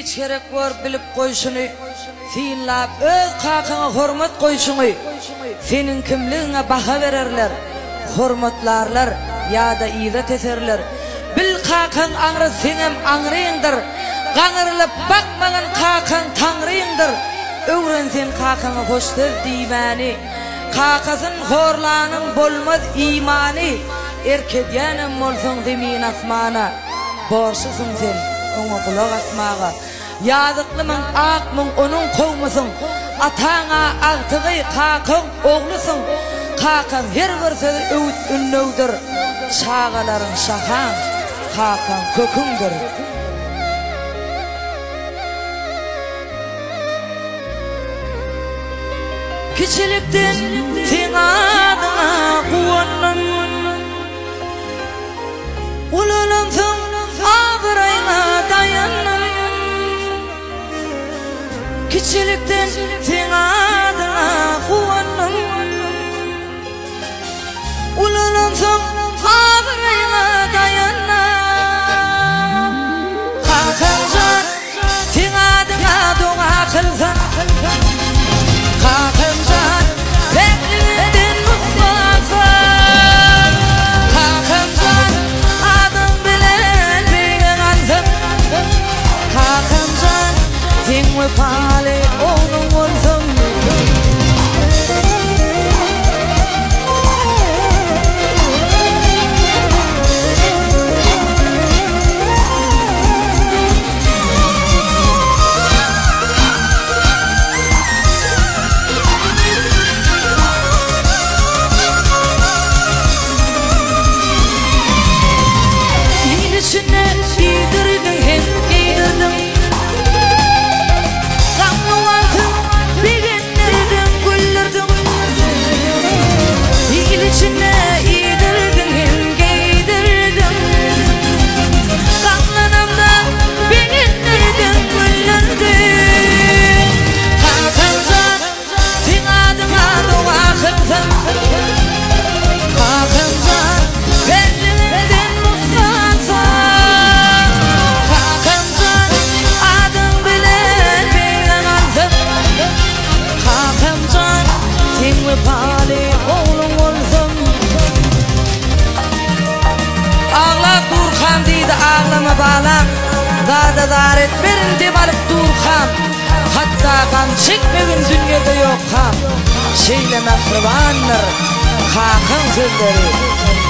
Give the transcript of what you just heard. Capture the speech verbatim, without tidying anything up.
hiç gerek var bilip koyşunu, fiillap öz kakana hormat koyşunu, senin kimliğine baha vererler, hormatlarlar ya da izet eserler. Bil kakan anrı senem anrıyındır, kanırılıp bakmagan kakan tanrıyındır. Öğren sen kakana hoştur dimani, kakasın horlanın bolmaz imani. Erkediyenim olsun zemin asmana, borçlusun sen ona kulak asmağa. Yazıklımın akmın onun kovmasın, atana ağtığı kakan oğlusun. Kakan her bir sözü öğüt ünlüdür, çağaların şahan kakan kökündür. Kiçilikten sen adına kuvanın, ululumsun ağırayına dayanın. Kiçilikten sen adına kuvanın, ululumsun ağırayına dayanın. Kakancan sen adına dua kılsan, kakancan bekliğinden mutlaksan. Kakancan adın bilen bilgen ansın, kakancan sen vefali onun olsun. Ağlama bağlam, zada zar etmerin de balıp durkam. Hatta kan çekmegin dünyada yok ham. Şeyle mehribannır kakın sözleri.